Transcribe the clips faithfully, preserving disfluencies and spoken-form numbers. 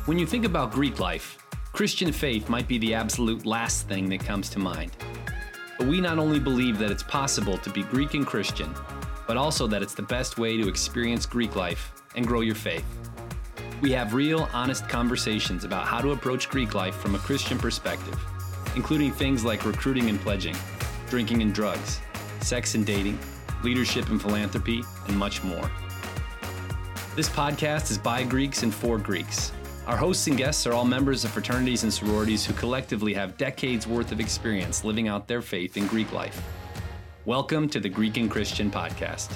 When you think about Greek life, Christian faith might be the absolute last thing that comes to mind. But we not only believe that it's possible to be Greek and Christian, but also that it's the best way to experience Greek life and grow your faith. We have real, honest conversations about how to approach Greek life from a Christian perspective, including things like recruiting and pledging, drinking and drugs, sex and dating, leadership and philanthropy, and much more. This podcast is by Greeks and for Greeks. Our hosts and guests are all members of fraternities and sororities who collectively have decades worth of experience living out their faith in Greek life. Welcome to the Greek and Christian Podcast.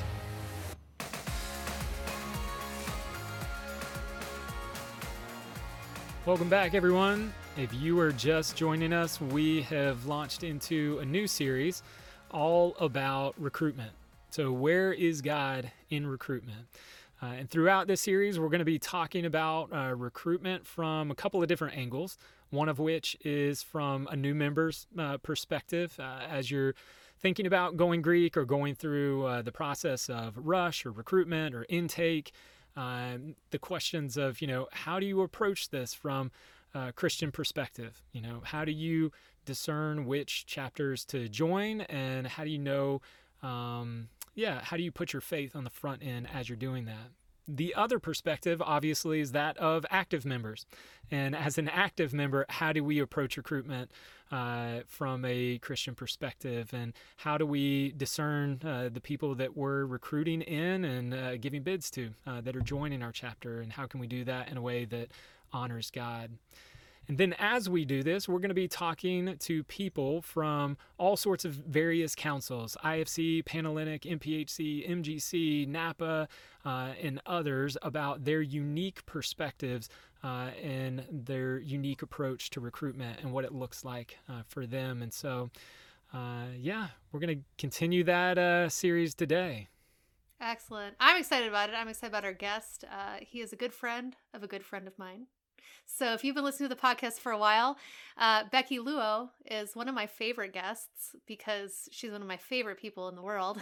Welcome back, everyone. If you are just joining us, we have launched into a new series all about recruitment. So where is God in recruitment? Uh, and throughout this series, we're going to be talking about uh, recruitment from a couple of different angles, one of which is from a new member's uh, perspective. Uh, as you're thinking about going Greek or going through uh, the process of rush or recruitment or intake, um, the questions of, you know, how do you approach this from a Christian perspective? You know, how do you discern which chapters to join, and how do you know um, Yeah, how do you put your faith on the front end as you're doing that? The other perspective, obviously, is that of active members. And as an active member, how do we approach recruitment uh, from a Christian perspective? And how do we discern uh, the people that we're recruiting in and uh, giving bids to uh, that are joining our chapter? And how can we do that in a way that honors God? And then as we do this, we're going to be talking to people from all sorts of various councils, I F C, Panhellenic, M P H C, M G C, Napa, uh, and others about their unique perspectives uh, and their unique approach to recruitment and what it looks like uh, for them. And so, uh, yeah, we're going to continue that uh, series today. Excellent. I'm excited about it. I'm excited about our guest. Uh, he is a good friend of a good friend of mine. So if you've been listening to the podcast for a while, uh, Becky Luo is one of my favorite guests because she's one of my favorite people in the world.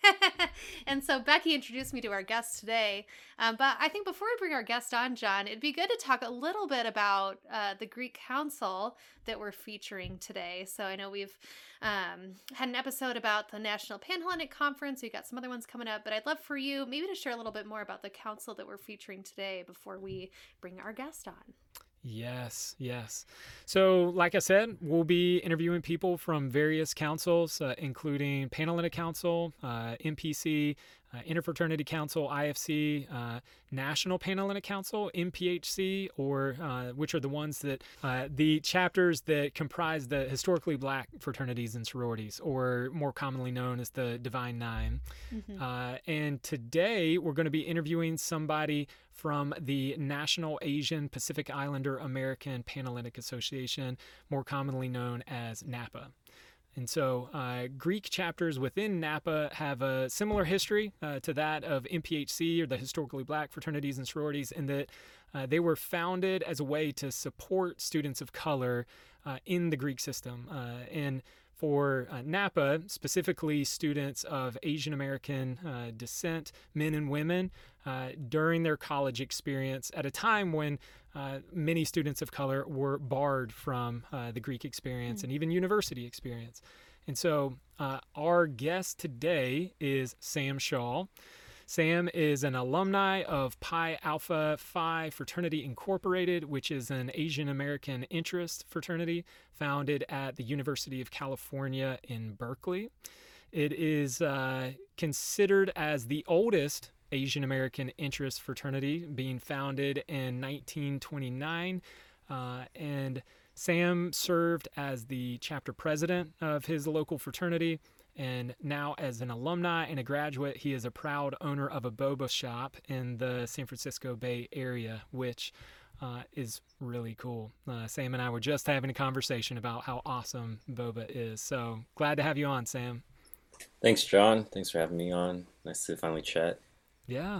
And so Becky introduced me to our guest today. Um, but I think before we bring our guest on, John, it'd be good to talk a little bit about uh, the Greek Council that we're featuring today. So I know we've um, had an episode about the National Panhellenic Conference. We've got some other ones coming up. But I'd love for you maybe to share a little bit more about the council that we're featuring today before we bring our guest on. Yes, yes. So, like I said, we'll be interviewing people from various councils, uh, including Panhellenic Council, uh, M P C, uh, Interfraternity Council, I F C, uh, National Panhellenic Council, M P H C, or uh, which are the ones that uh, the chapters that comprise the historically black fraternities and sororities, or more commonly known as the Divine Nine. Mm-hmm. Uh, and today we're going to be interviewing somebody from the National Asian Pacific Islander American Panhellenic Association, more commonly known as NAPA. And so uh, Greek chapters within NAPA have a similar history uh, to that of M P H C, or the historically black fraternities and sororities, in that uh, they were founded as a way to support students of color uh, in the Greek system. Uh, and for uh, NAPA, specifically students of Asian American uh, descent, men and women, uh, during their college experience at a time when uh, many students of color were barred from uh, the Greek experience mm. and even university experience. And so uh, our guest today is Sam Shaw. Sam is an alumni of Pi Alpha Phi Fraternity Incorporated, which is an Asian American interest fraternity founded at the University of California in Berkeley. It is uh, considered as the oldest Asian American interest fraternity, being founded in nineteen twenty-nine. Uh, and Sam served as the chapter president of his local fraternity. And now, as an alumni and a graduate, he is a proud owner of a boba shop in the San Francisco Bay Area, which uh, is really cool. Uh, Sam and I were just having a conversation about how awesome boba is. So glad to have you on, Sam. Thanks, John. Thanks for having me on. Nice to finally chat. Yeah.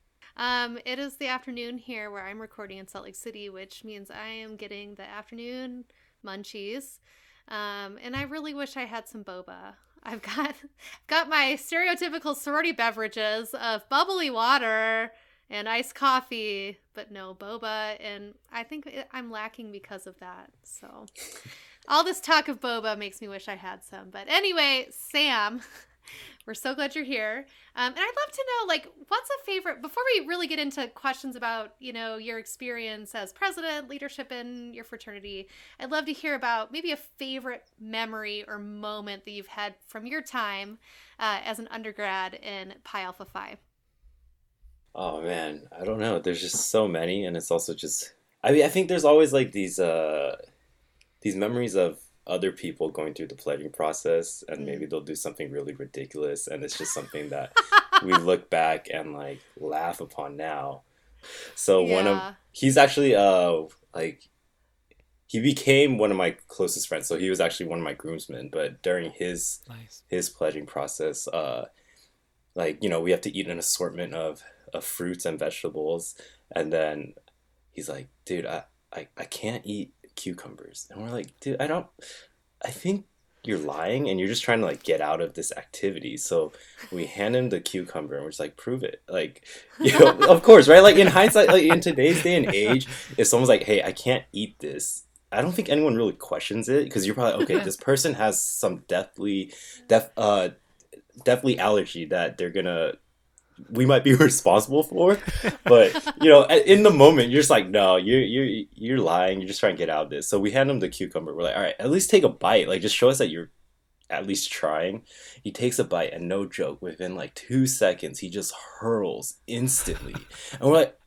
Um, it is the afternoon here where I'm recording in Salt Lake City, which means I am getting the afternoon munchies. Um, and I really wish I had some boba. I've got got my stereotypical sorority beverages of bubbly water and iced coffee, but no boba. And I think it, I'm lacking because of that. So all this talk of boba makes me wish I had some. But anyway, Sam, we're so glad you're here. Um, and I'd love to know, like, what's a favorite, before we really get into questions about, you know, your experience as president, leadership in your fraternity, I'd love to hear about maybe a favorite memory or moment that you've had from your time uh, as an undergrad in Pi Alpha Phi. Oh man, I don't know. There's just so many, and it's also just. I mean, I think there's always like these uh, these memories of other people going through the pledging process, and maybe they'll do something really ridiculous, and it's just something that we look back and like laugh upon now. So Yeah. one of he's actually uh like he became one of my closest friends. So he was actually one of my groomsmen, but during his Nice. his pledging process, uh, like you know, we have to eat an assortment of of fruits and vegetables, and then he's like, dude, I, I, I can't eat cucumbers. And we're like, dude, I don't, I think you're lying and you're just trying to like get out of this activity. So we hand him the cucumber and we're just like, prove it. Like, you know, of course, right? Like in hindsight, like in today's day and age, if someone's like, hey, I can't eat this, I don't think anyone really questions it, because you're probably, okay, this person has some deathly, def, uh, deathly allergy that they're gonna, we might be responsible for. But you know, in the moment you're just like, no, you're you're you're lying, you're just trying to get out of this. So we hand him the cucumber. We're like, all right, at least take a bite, like just show us that you're at least trying. He takes a bite, and no joke, within like two seconds he just hurls instantly. And we're like,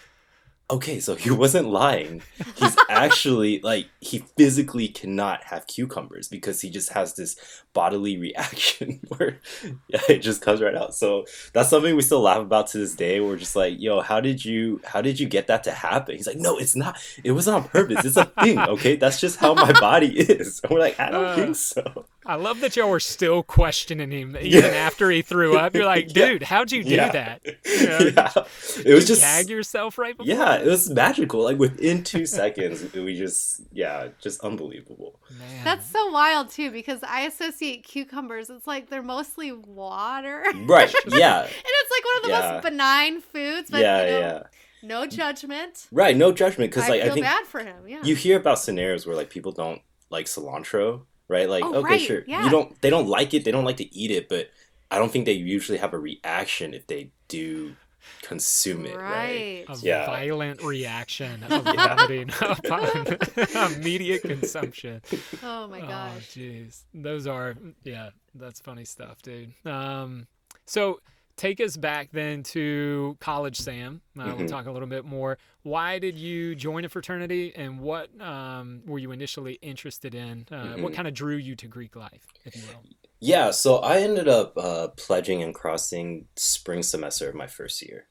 okay, so he wasn't lying. He's actually like, he physically cannot have cucumbers because he just has this bodily reaction where yeah, it just comes right out. So that's something we still laugh about to this day. We're just like, yo, how did you how did you get that to happen? He's like, no, it's not. It was on purpose. It's a thing, okay? That's just how my body is. And we're like, I don't Uh, think so. I love that y'all were still questioning him even Yeah. after he threw up. You're like, Yeah. dude, how'd you do Yeah. that? You know, Yeah. It was just gag yourself right before? yeah, it was magical. Like within two seconds, we just yeah, just unbelievable. Man. That's so wild too, because I associate cucumbers. It's like they're mostly water. Right. Yeah. And it's like one of the Yeah. most benign foods, but yeah, you know, yeah. no judgment. Right, no judgment, because I like feel I think bad for him. Yeah. you hear about scenarios where like people don't like cilantro, right? Like, Oh, okay, right, sure, yeah. you don't, they don't like it, they don't like to eat it, but I don't think they usually have a reaction if they do consume it, right? right. A Yeah. violent reaction of vomiting upon immediate consumption. Oh my Oh, gosh. jeez. Those are, yeah, that's funny stuff, dude. Um, so take us back then to college, Sam. Uh, We'll Mhm. talk a little bit more. Why did you join a fraternity, and what um, were you initially interested in? Uh, What Mhm. kind of drew you to Greek life, if you will? Yeah, so I ended up uh, pledging and crossing spring semester of my first year.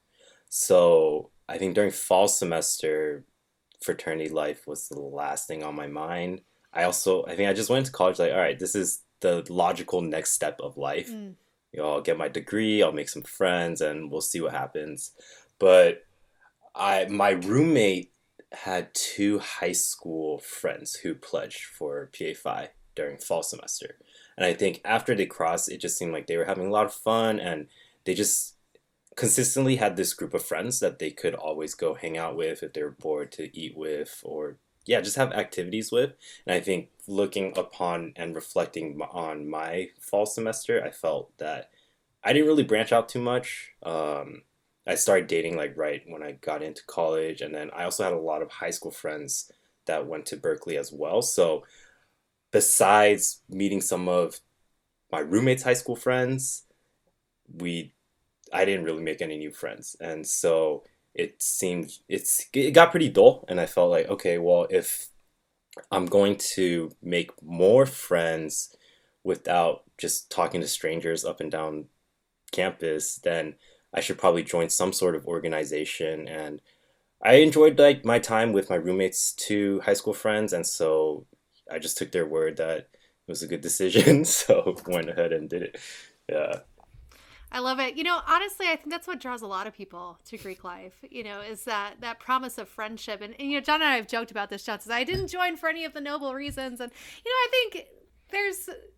So I think during fall semester, fraternity life was the last thing on my mind. I also, I think I just went to college like, all right, this is the logical next step of life. Mm. You know, I'll get my degree, I'll make some friends, and we'll see what happens. But I, my roommate had two high school friends who pledged for P A Phi during fall semester. And I think after they crossed, it just seemed like they were having a lot of fun, and they just consistently had this group of friends that they could always go hang out with if they were bored, to eat with, or yeah, just have activities with. And I think looking upon and reflecting m- on my fall semester, I felt that I didn't really branch out too much. Um, I started dating like right when I got into college, and then I also had a lot of high school friends that went to Berkeley as well. So besides meeting some of my roommates' high school friends, we I didn't really make any new friends. And so it seemed it's it got pretty dull, and I felt like, okay, well, if I'm going to make more friends without just talking to strangers up and down campus, then I should probably join some sort of organization. And I enjoyed like my time with my roommates' two high school friends, and so I just took their word that it was a good decision. So went ahead and did it. Yeah. I love it. You know, honestly, I think that's what draws a lot of people to Greek life, you know, is that that promise of friendship. And, and you know, John and I have joked about this. John says, I didn't join for any of the noble reasons. And, you know, I think there's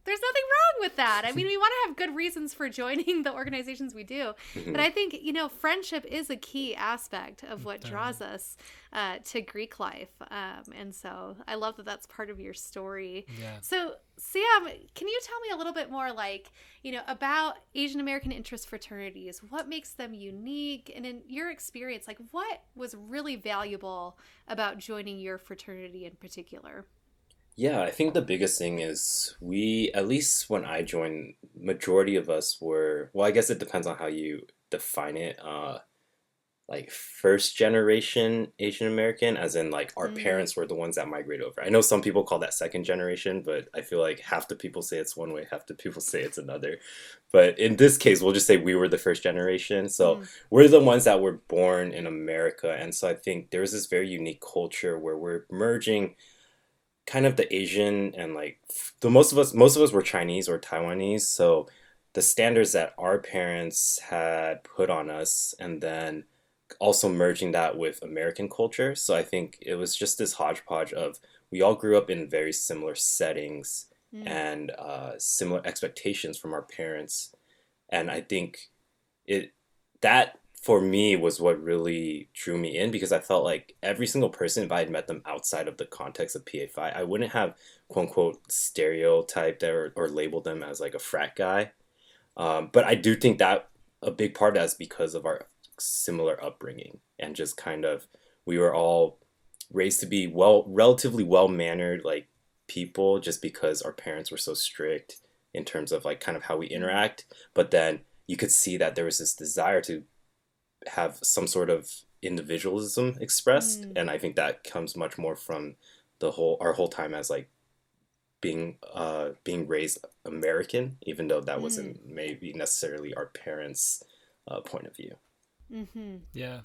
there's nothing wrong with that. I mean, we want to have good reasons for joining the organizations we do. Mm-hmm. But I think, you know, friendship is a key aspect of what draws us uh, to Greek life. Um, and so I love that that's part of your story. Yeah. So, Sam, can you tell me a little bit more, like, you know, about Asian American interest fraternities? What makes them unique? And in your experience, like, what was really valuable about joining your fraternity in particular? Yeah, I think the biggest thing is we, at least when I joined, majority of us were, well, I guess it depends on how you define it. Uh, like first generation Asian American, as in like our Mm. parents were the ones that migrated over. I know some people call that second generation, but I feel like half the people say it's one way, half the people say it's another. But in this case, we'll just say we were the first generation. So Mm. we're the ones that were born in America. And so I think there's this very unique culture where we're merging kind of the Asian and like the most of us most of us were Chinese or Taiwanese. So the standards that our parents had put on us, and then also merging that with American culture. So I think it was just this hodgepodge of we all grew up in very similar settings Mm. and uh, similar expectations from our parents. And I think it that for me was what really drew me in, because I felt like every single person, if I had met them outside of the context of P A Phi, I wouldn't have quote unquote stereotyped or, or labeled them as like a frat guy. Um, but I do think that a big part of that is because of our similar upbringing, and just kind of we were all raised to be well relatively well-mannered like people, just because our parents were so strict in terms of like kind of how we interact. But then you could see that there was this desire to have some sort of individualism expressed. Mm. And I think that comes much more from the whole our whole time as like being uh being raised American, even though that Mm. wasn't maybe necessarily our parents' uh, point of view. Mm-hmm. Yeah.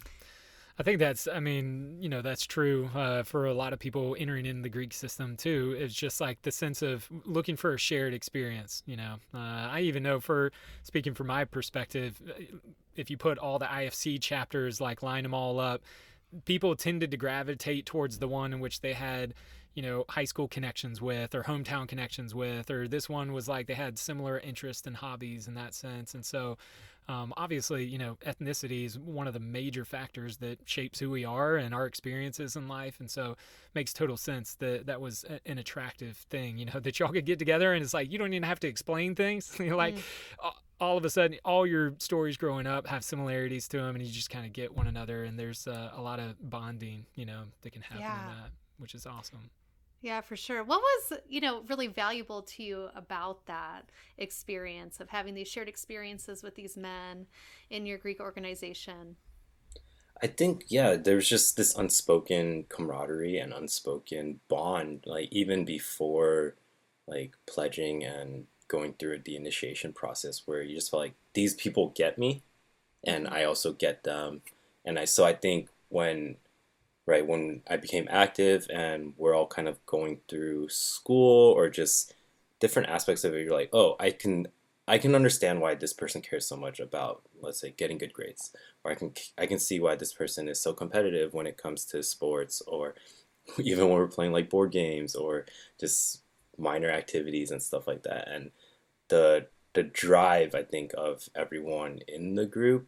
I think that's, I mean, you know, that's true uh, for a lot of people entering in the Greek system too. It's just like the sense of looking for a shared experience, you know. Uh, I even know, for speaking from my perspective, if you put all the I F C chapters, like line them all up, people tended to gravitate towards the one in which they had, you know, high school connections with, or hometown connections with, or this one was like they had similar interests and hobbies in that sense. And so um, obviously, you know, ethnicity is one of the major factors that shapes who we are and our experiences in life. And so it makes total sense that that was a, an attractive thing, you know, that y'all could get together and it's like, you don't even have to explain things. You're like, Mm. all of a sudden, all your stories growing up have similarities to them, and you just kind of get one another. And there's uh, a lot of bonding, you know, that can happen Yeah. in that, which is awesome. Yeah, for sure. What was, you know, really valuable to you about that experience of having these shared experiences with these men in your Greek organization? I think, yeah, there's just this unspoken camaraderie and unspoken bond, like even before like pledging and going through the initiation process, where you just felt like these people get me and I also get them. And I so I think when right when I became active and we're all kind of going through school or just different aspects of it, you're like, oh, I can I can understand why this person cares so much about, let's say, getting good grades, or I can I can see why this person is so competitive when it comes to sports, or even when we're playing like board games or just minor activities and stuff like that. And the the drive, I think, of everyone in the group,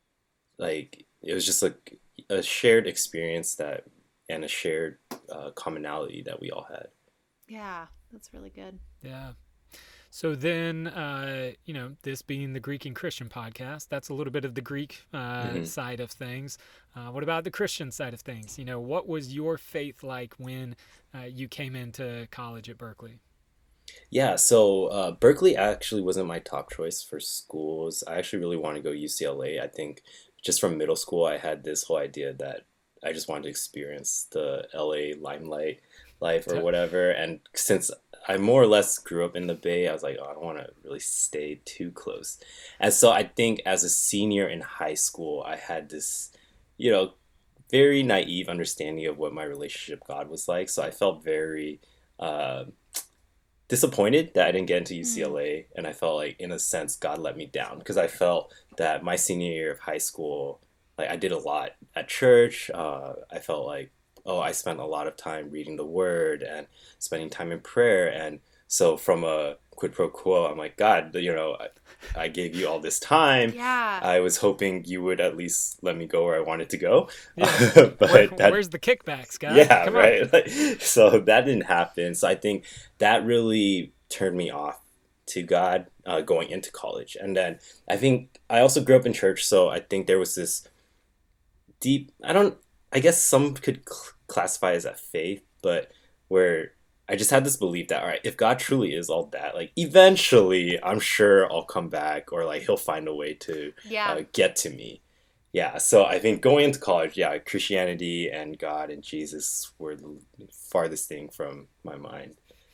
like it was just like a shared experience that and a shared uh, commonality that we all had. Yeah, that's really good. Yeah. So then, uh, you know, this being the Greek and Christian podcast, that's a little bit of the Greek uh, Mhm. side of things. Uh, what about the Christian side of things? You know, what was your faith like when uh, you came into college at Berkeley? Yeah, so uh, Berkeley actually wasn't my top choice for schools. I actually really wanted to go U C L A. I think just from middle school, I had this whole idea that I just wanted to experience the L A limelight life or Yeah. whatever. And since I more or less grew up in the Bay, I was like, oh, I don't want to really stay too close. And so I think as a senior in high school, I had this, you know, very naive understanding of what my relationship with God was like. So I felt very uh, disappointed that I didn't get into U C L A. And I felt like, in a sense, God let me down, because I felt that my senior year of high school, like I did a lot at church. Uh, I felt like, oh, I spent a lot of time reading the Word and spending time in prayer. And so from a quid pro quo. I'm like, God, you know, I, I gave you all this time. Yeah. I was hoping you would at least let me go where I wanted to go. Yeah. but Where, that, where's the kickbacks, guys? yeah, Come right. on. Like, so that didn't happen. So I think that really turned me off to God uh, going into college. And then I think I also grew up in church, so I think there was this deep, I don't, I guess some could cl- classify as a faith, but where I just had this belief that, all right, if God truly is all that, like eventually I'm sure I'll come back, or like he'll find a way to Yeah. uh, get to me. Yeah, so I think going into college, yeah, Christianity and God and Jesus were the farthest thing from my mind.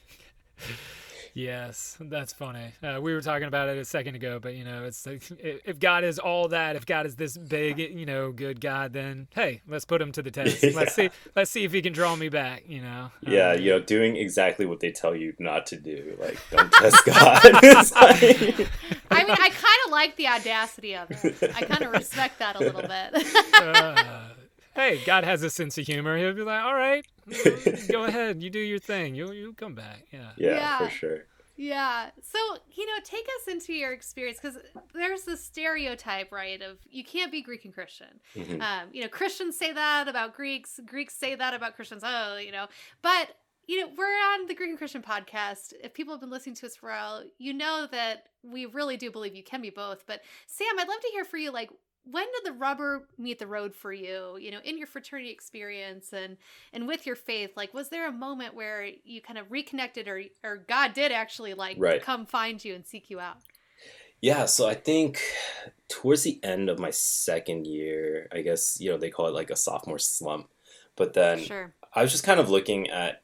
Yes, that's funny. Uh, we were talking about it a second ago, but you know, it's like, if God is all that, if God is this big, you know, good God, then hey, let's put him to the test. Yeah. Let's see, let's see if he can draw me back. You know. Yeah, Um, you know, doing exactly what they tell you not to do, like don't test God. It's like- I mean, I kind of like the audacity of it. I kind of respect that a little bit. uh, hey, God has a sense of humor. He'll be like, all right, go ahead, you do your thing. You'll you'll come back. Yeah. yeah, Yeah. for sure. Yeah. So, you know, take us into your experience, because there's this stereotype, right, of you can't be Greek and Christian. Mhm. Um, you know, Christians say that about Greeks. Greeks say that about Christians. Oh, you know, but, you know, we're on the Greek and Christian podcast. If people have been listening to us for a while, you know that we really do believe you can be both. But Sam, I'd love to hear for you, like, when did the rubber meet the road for you, you know, in your fraternity experience and and with your faith? Like, was there a moment where you kind of reconnected, or or God did actually like Right. come find you and seek you out? Yeah, so I think towards the end of my second year, I guess, you know, they call it like a sophomore slump. But then Sure. I was just kind of looking at,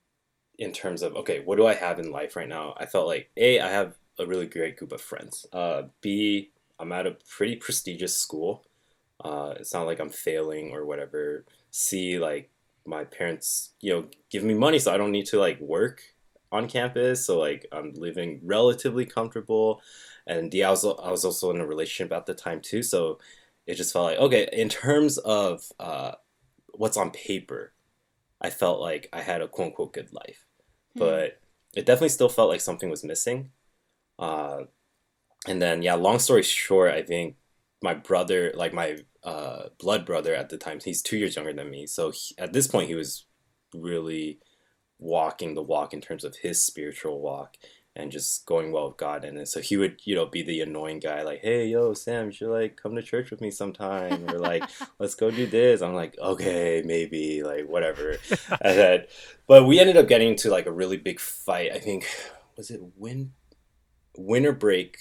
in terms of, okay, what do I have in life right now? I felt like, A, I have a really great group of friends. Uh, B, I'm at a pretty prestigious school. Uh, it's not like I'm failing or whatever. C, like my parents, you know, give me money so I don't need to like work on campus. So like I'm living relatively comfortable. And D, I was, I was also in a relationship at the time too. So it just felt like, okay, in terms of uh, what's on paper, I felt like I had a quote unquote good life. Hmm. But it definitely still felt like something was missing. Uh, and then, yeah, long story short, I think my brother, like my uh, blood brother at the time, he's two years younger than me. So he, at this point, he was really walking the walk in terms of his spiritual walk and just going well with God. And then, so he would, you know, be the annoying guy, like, hey, yo, Sam, you should like come to church with me sometime, or like, let's go do this. I'm like, okay, maybe, like, whatever. And then, but we ended up getting into like a really big fight. I think, was it win, winter break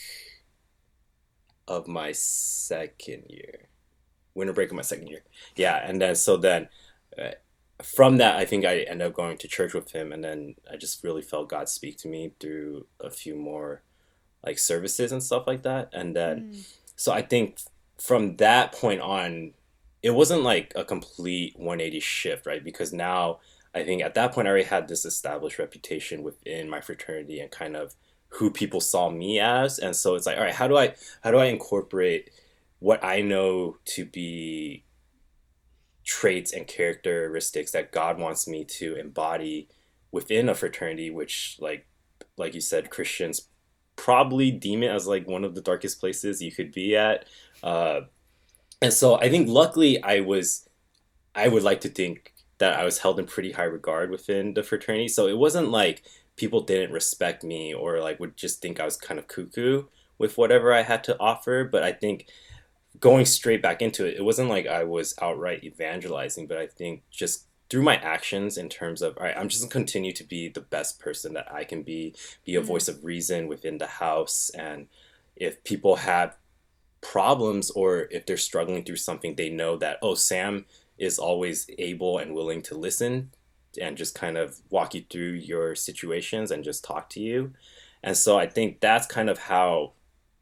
of my second year? Winter break of my second year. Yeah, and then, so then, uh, from that, I think I ended up going to church with him, and then I just really felt God speak to me through a few more like services and stuff like that. And then, Mm. so I think from that point on, it wasn't like a complete one eighty shift, right? Because now I think at that point I already had this established reputation within my fraternity and kind of who people saw me as. And so it's like, all right, how do I how do I incorporate what I know to be traits and characteristics that God wants me to embody within a fraternity, which like like you said, Christians probably deem it as like one of the darkest places you could be at. Uh, and so I think luckily I was I would like to think that I was held in pretty high regard within the fraternity. So it wasn't like people didn't respect me or like would just think I was kind of cuckoo with whatever I had to offer. But I think going straight back into it, it wasn't like I was outright evangelizing, but I think just through my actions in terms of, all right, I'm just gonna continue to be the best person that I can be, be a Mhm. voice of reason within the house. And if people have problems or if they're struggling through something, they know that, oh, Sam is always able and willing to listen and just kind of walk you through your situations and just talk to you. And so I think that's kind of how,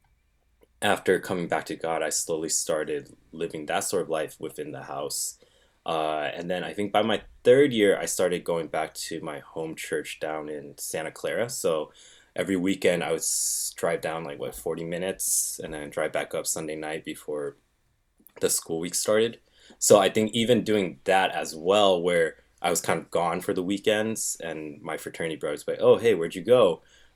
after coming back to God, I slowly started living that sort of life within the house. Uh, and then I think by my third year, I started going back to my home church down in Santa Clara. So every weekend I would s- drive down like, what, forty minutes and then drive back up Sunday night before the school week started. So I think even doing that as well, where I was kind of gone for the weekends and my fraternity brothers were like, oh, hey, where'd you go?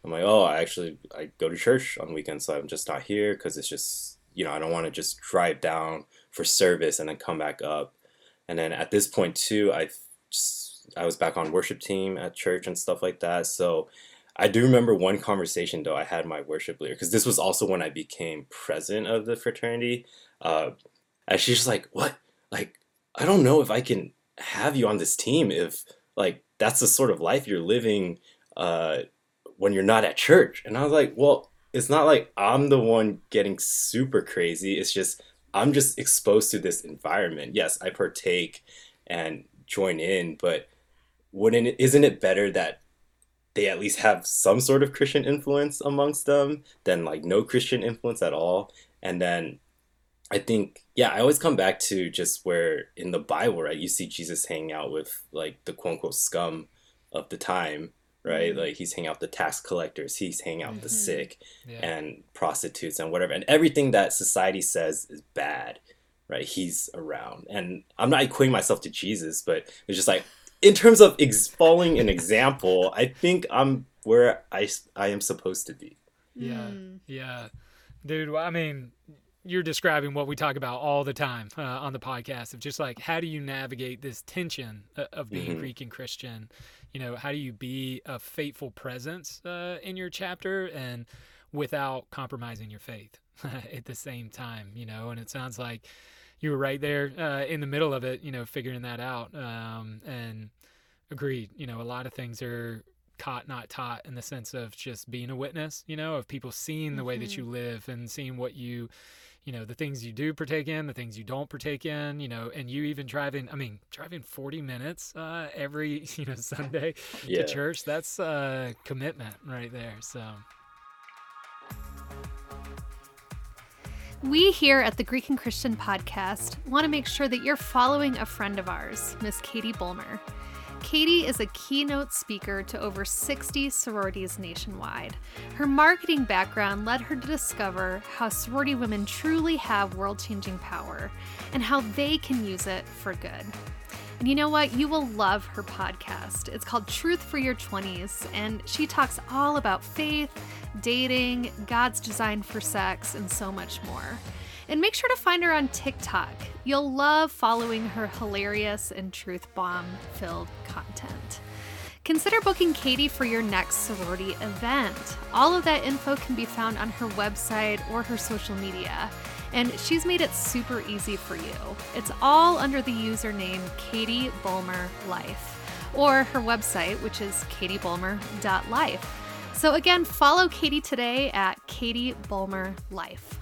I'm like, oh, I actually I go to church on weekends, so I'm just not here because it's just, you know, I don't want to just drive down for service and then come back up. And then at this point too, I just I was back on worship team at church and stuff like that. So I do remember one conversation though I had my worship leader, because this was also when I became president of the fraternity. Uh, and she's just like, what? Like, I don't know if I can have you on this team if like that's the sort of life you're living uh, when you're not at church. And I was like, well, it's not like I'm the one getting super crazy. It's just I'm just exposed to this environment. Yes, I partake and join in, but wouldn't it, isn't it better that they at least have some sort of Christian influence amongst them than like no Christian influence at all? And then I think, yeah, I always come back to just where in the Bible, right, you see Jesus hanging out with like the quote unquote scum of the time, right? Mm-hmm. Like he's hanging out with the tax collectors, he's hanging out with mm-hmm. the sick yeah. and prostitutes and whatever. And everything that society says is bad, right? He's around. And I'm not equating myself to Jesus, but it's just like, in terms of ex- following an example, I think I'm where I, I am supposed to be. Yeah, mm. yeah. Dude, I mean, you're describing what we talk about all the time uh, on the podcast of just like, how do you navigate this tension of being mm-hmm. Greek and Christian? You know, how do you be a faithful presence uh, in your chapter and without compromising your faith at the same time, you know? And it sounds like you were right there uh, in the middle of it, you know, figuring that out. Um, and agreed, you know, a lot of things are caught, not taught, in the sense of just being a witness, you know, of people seeing the mm-hmm. way that you live and seeing what you, you know, the things you do partake in, the things you don't partake in, you know, and you even driving, I mean, driving forty minutes uh, every, you know, Sunday yeah. to church, that's a commitment right there. So. We here at the Greek and Christian podcast want to make sure that you're following a friend of ours, Miss Katie Bulmer. Katie is a keynote speaker to over sixty sororities nationwide. Her marketing background led her to discover how sorority women truly have world-changing power and how they can use it for good. And you know what? You will love her podcast. It's called Truth for Your twenties, and she talks all about faith, dating, God's design for sex, and so much more. And make sure to find her on TikTok. You'll love following her hilarious and truth bomb-filled content. Consider booking Katie for your next sorority event. All of that info can be found on her website or her social media. And she's made it super easy for you. It's all under the username Katie Bulmer Life, or her website, which is katie bulmer dot life. So again, follow Katie today at Katie Bulmer Life.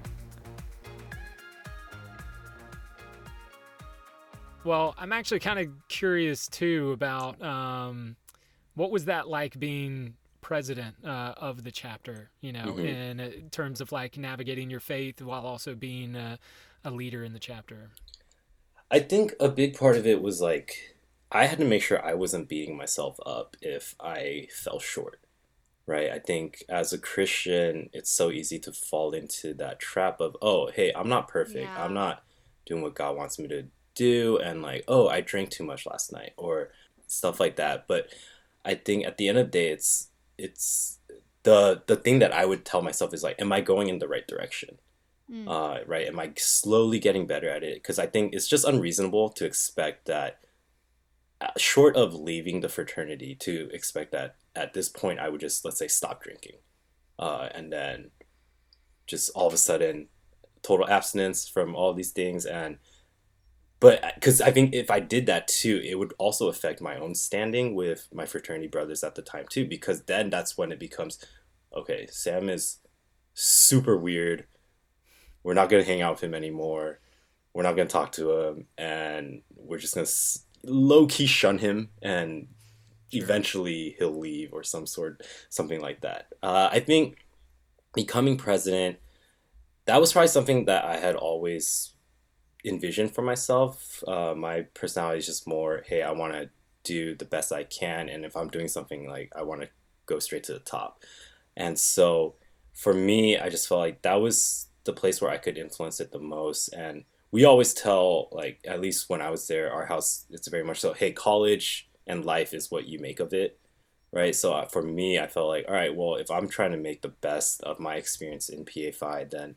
Well, I'm actually kind of curious too about um, what was that like being president uh, of the chapter, you know, mm-hmm. in, in terms of like navigating your faith while also being a, a leader in the chapter? I think a big part of it was like, I had to make sure I wasn't beating myself up if I fell short, right? I think as a Christian, it's so easy to fall into that trap of, oh, hey, I'm not perfect. Yeah. I'm not doing what God wants me to do. And like, oh, I drank too much last night or stuff like that. But I think at the end of the day, it's, it's the the thing that I would tell myself is like, am I going in the right direction? Mm. Uh, right? Am I slowly getting better at it? Because I think it's just unreasonable to expect that, uh, short of leaving the fraternity, to expect that at this point I would just, let's say, stop drinking. Uh, and then just all of a sudden, total abstinence from all these things. And But because I think if I did that too, it would also affect my own standing with my fraternity brothers at the time too, because then that's when it becomes, okay, Sam is super weird. We're not going to hang out with him anymore. We're not going to talk to him. And we're just going to low key shun him. And sure. eventually he'll leave or some sort, something like that. Uh, I think becoming president, that was probably something that I had always envision for myself. Uh, my personality is just more, hey, I want to do the best I can, and if I'm doing something, like, I want to go straight to the top. And so for me, I just felt like that was the place where I could influence it the most. And we always tell, like, at least when I was there, our house, it's very much so, hey, college and life is what you make of it. right? So uh, for me, I felt like, all right, well, if I'm trying to make the best of my experience in P A Phi, then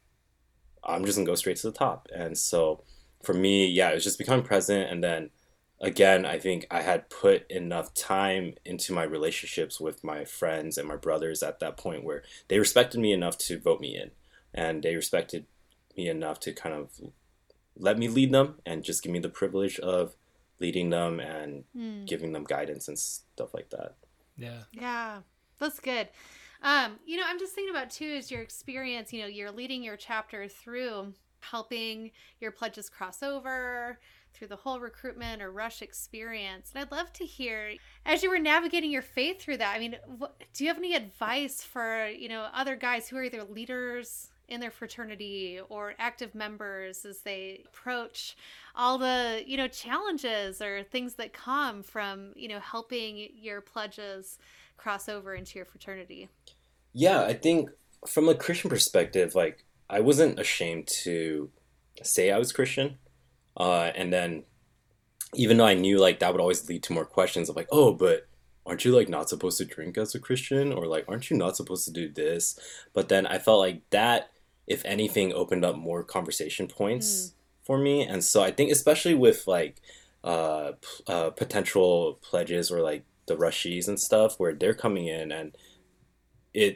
I'm just gonna go straight to the top. And so for me, yeah, it was just becoming present. And then again, I think I had put enough time into my relationships with my friends and my brothers at that point where they respected me enough to vote me in. And they respected me enough to kind of let me lead them and just give me the privilege of leading them and Mm. giving them guidance and stuff like that. Yeah. Yeah, that's good. Um, you know, I'm just thinking about too is your experience, you know, you're leading your chapter through helping your pledges cross over through the whole recruitment or rush experience. And I'd love to hear, as you were navigating your faith through that, I mean, what, do you have any advice for, you know, other guys who are either leaders in their fraternity or active members as they approach all the, you know, challenges or things that come from, you know, helping your pledges cross over into your fraternity? Yeah, I think from a Christian perspective, like I wasn't ashamed to say I was Christian. Uh, and then even though I knew like that would always lead to more questions of like, oh, but aren't you like not supposed to drink as a Christian? Or like, aren't you not supposed to do this? But then I felt like that, if anything, opened up more conversation points Mm. for me. And so I think especially with like uh, p- uh, potential pledges or like the rushies and stuff where they're coming in and it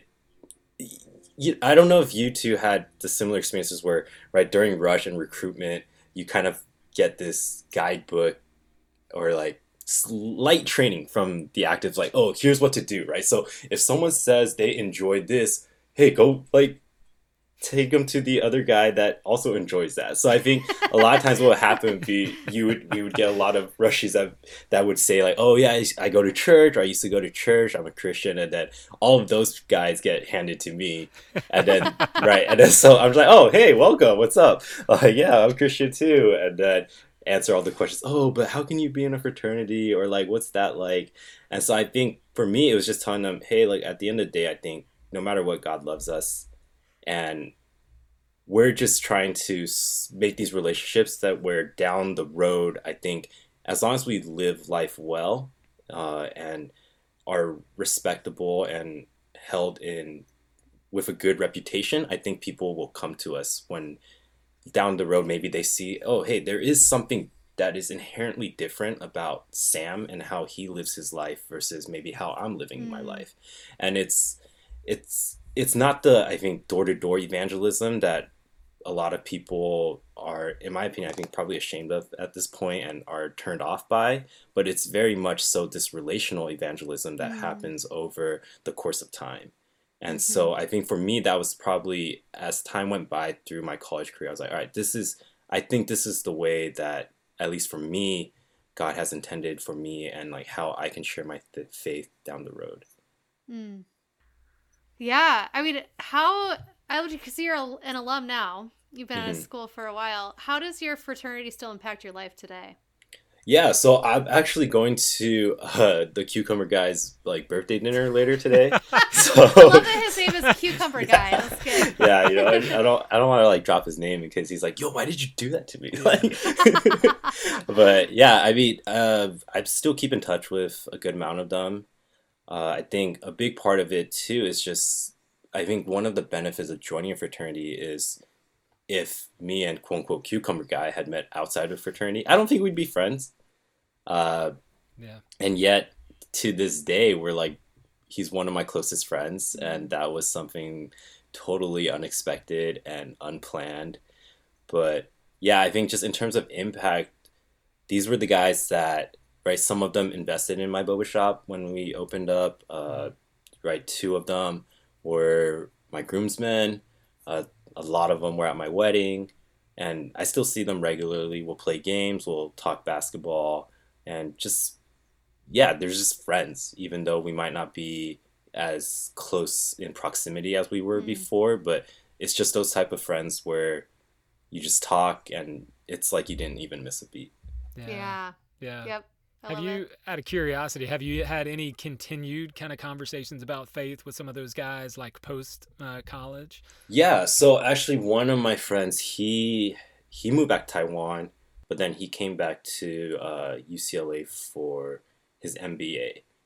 you, I don't know if you two had the similar experiences where right during rush and recruitment you kind of get this guidebook or like slight training from the actives like, oh, here's what to do, right? So if someone says they enjoyed this, hey, go like take them to the other guy that also enjoys that. So I think a lot of times what would happen would be you would we would get a lot of rushes that that would say like, oh yeah, I, I go to church, or I used to go to church, I'm a Christian, and then all of those guys get handed to me, and then right, and then so I'm like, oh hey, welcome, what's up? Like yeah, I'm Christian too, and then answer all the questions. Oh, but how can you be in a fraternity, or like what's that like? And so I think for me it was just telling them, hey, like at the end of the day, I think no matter what, God loves us. And we're just trying to s- make these relationships that we're down the road. I think as long as we live life well uh, and are respectable and held in with a good reputation, I think people will come to us when down the road maybe they see, oh, hey, there is something that is inherently different about Sam and how he lives his life versus maybe how I'm living my Mm. life. And it's it's it's not the, I think, door-to-door evangelism that a lot of people are, in my opinion, I think probably ashamed of at this point and are turned off by, but it's very much so this relational evangelism that Mm. happens over the course of time. And Mhm. so I think for me, that was probably, as time went by through my college career, I was like, all right, this is, I think this is the way that, at least for me, God has intended for me and like how I can share my th- faith down the road. Mm. Yeah, I mean, how I would because you're a- an alum now. You've been out of hmm school for a while. How does your fraternity still impact your life today? Yeah, so I'm actually going to uh, the Cucumber Guy's like birthday dinner later today. So I love that his name is Cucumber Guy. yeah, That's good. yeah, you know, I, I don't, I don't want to like drop his name in case he's like, yo, why did you do that to me? Like, but yeah, I mean, uh, I still keep in touch with a good amount of them. Uh, I think a big part of it too is just, I think one of the benefits of joining a fraternity is if me and quote unquote Cucumber Guy had met outside of fraternity, I don't think we'd be friends. Uh, Yeah. and yet to this day, we're like, he's one of my closest friends, and that was something totally unexpected and unplanned. But yeah, I think just in terms of impact, these were the guys that, right, some of them invested in my boba shop when we opened up. Uh, right, two of them were my groomsmen. Uh, a lot of them were at my wedding, and I still see them regularly. We'll play games, we'll talk basketball, and just yeah, they're just friends, even though we might not be as close in proximity as we were Mm. before. But it's just those type of friends where you just talk and it's like you didn't even miss a beat. Yeah. Yeah. Yeah. Yep. I Have love you, it. out of curiosity, have you had any continued kind of conversations about faith with some of those guys, like post uh, college? Yeah, so actually one of my friends, he he moved back to Taiwan, but then he came back to uh, U C L A for his M B A.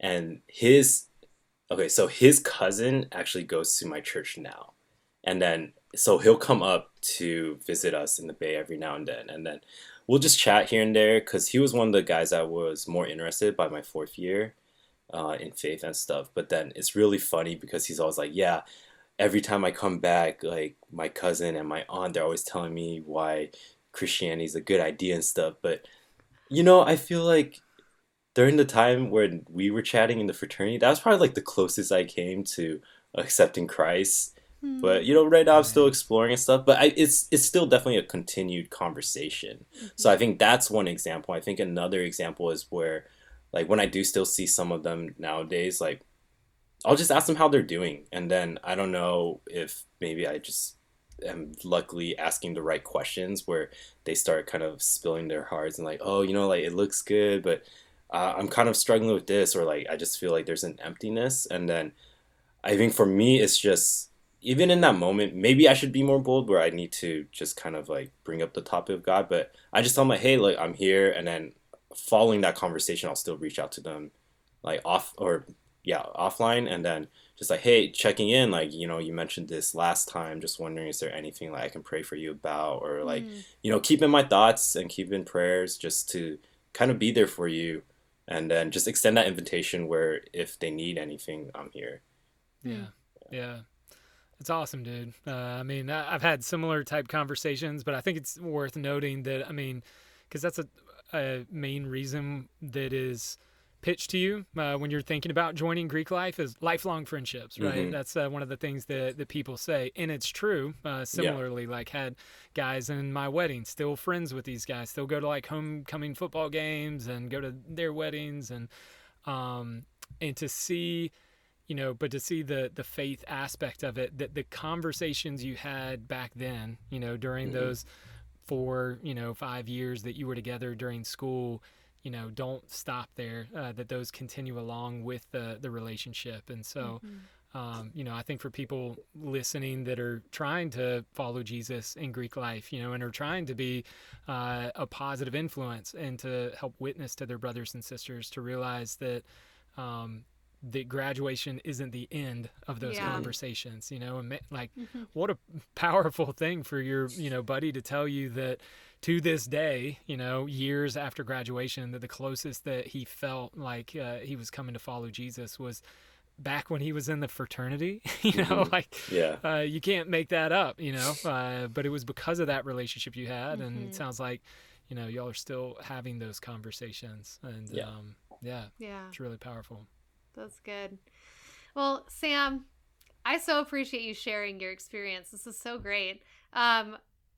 And his, okay, so his cousin actually goes to my church now. And then, so he'll come up to visit us in the Bay every now and then. And then we'll just chat here and there, because he was one of the guys that was more interested by my fourth year uh, in faith and stuff. But then it's really funny because he's always like, yeah, every time I come back, like my cousin and my aunt, they're always telling me why Christianity is a good idea and stuff. But, you know, I feel like during the time when we were chatting in the fraternity, that was probably like the closest I came to accepting Christ. Hmm. But, you know, right now I'm still exploring and stuff. But I, it's it's still definitely a continued conversation. Mm-hmm. So I think that's one example. I think another example is where, like, when I do still see some of them nowadays, like, I'll just ask them how they're doing. And then I don't know if maybe I just am luckily asking the right questions where they start kind of spilling their hearts and like, oh, you know, like it looks good, but uh, I'm kind of struggling with this, or like I just feel like there's an emptiness. And then I think for me, it's just, even in that moment, maybe I should be more bold where I need to just kind of like bring up the topic of God. But I just tell them like, hey, like I'm here. And then following that conversation, I'll still reach out to them like off or yeah, offline. And then just like, hey, checking in, like, you know, you mentioned this last time, just wondering, is there anything like I can pray for you about, or like, mm. you know, keep in my thoughts and keep in prayers just to kind of be there for you. And then just extend that invitation where if they need anything, I'm here. Yeah. Yeah. It's awesome, dude. Uh, I mean, I've had similar type conversations, but I think it's worth noting that, I mean, because that's a, a main reason that is pitched to you uh, when you're thinking about joining Greek life is lifelong friendships, right? Mm-hmm. That's uh, one of the things that, that people say. And it's true. Uh, similarly, yeah. like had guys in my wedding, still friends with these guys, still go to like homecoming football games and go to their weddings. And, um, and to see, you know, but to see the, the faith aspect of it, that the conversations you had back then, you know, during mm-hmm. those four, you know, five years that you were together during school, you know, don't stop there, uh, that those continue along with the, the relationship. And so, mm-hmm. um, you know, I think for people listening that are trying to follow Jesus in Greek life, you know, and are trying to be uh, a positive influence and to help witness to their brothers and sisters, to realize that, um, that graduation isn't the end of those yeah. conversations, you know, and like mm-hmm. what a powerful thing for your, you know, buddy to tell you that to this day, you know, years after graduation, that the closest that he felt like uh, he was coming to follow Jesus was back when he was in the fraternity, you know, mm-hmm. like yeah. uh, you can't make that up, you know, uh, but it was because of that relationship you had. Mm-hmm. And it sounds like, you know, y'all are still having those conversations, and yeah, um, yeah, yeah, it's really powerful. That's good. Well, Sam, I so appreciate you sharing your experience. This is so great. Um,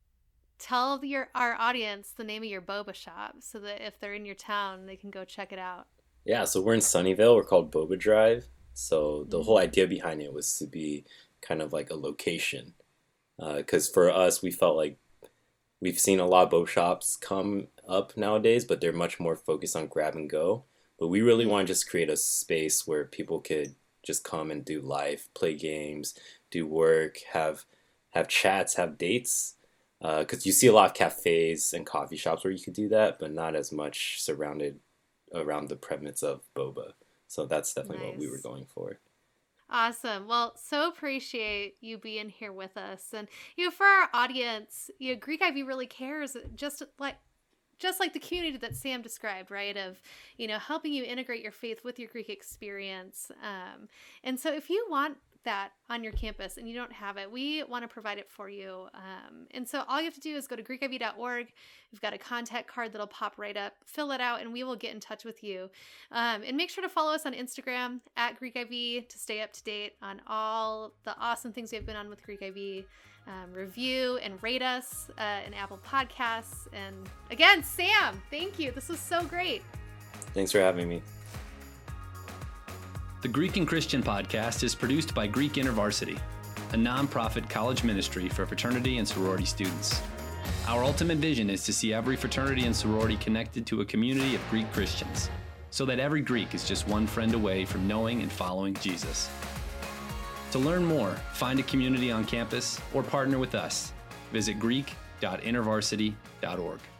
tell your our audience the name of your boba shop so that if they're in your town, they can go check it out. Yeah, so we're in Sunnyvale. We're called Boba Drive. So the mm-hmm. whole idea behind it was to be kind of like a location. Because uh, for us, we felt like we've seen a lot of boba shops come up nowadays, but they're much more focused on grab and go. But we really want to just create a space where people could just come and do life, play games, do work, have have chats, have dates. Because uh, you see a lot of cafes and coffee shops where you could do that, but not as much surrounded around the premise of boba. So that's definitely nice. What we were going for. Awesome. Well, so appreciate you being here with us. And, you know, for our audience, you know, Greek I V really cares, just like Just like the community that Sam described, right, of, you know, helping you integrate your faith with your Greek experience. Um, and so if you want that on your campus and you don't have it, we want to provide it for you. Um, and so all you have to do is go to greek I V dot org. We've got a contact card that'll pop right up. Fill it out and we will get in touch with you. Um, and make sure to follow us on Instagram at Greek I V to stay up to date on all the awesome things we have been on with Greek I V. Um, review and rate us uh, in Apple Podcasts. And again, Sam, thank you. This was so great. Thanks for having me. The Greek and Christian podcast is produced by Greek InterVarsity, a nonprofit college ministry for fraternity and sorority students. Our ultimate vision is to see every fraternity and sorority connected to a community of Greek Christians, so that every Greek is just one friend away from knowing and following Jesus. To learn more, find a community on campus, or partner with us, visit greek dot intervarsity dot org.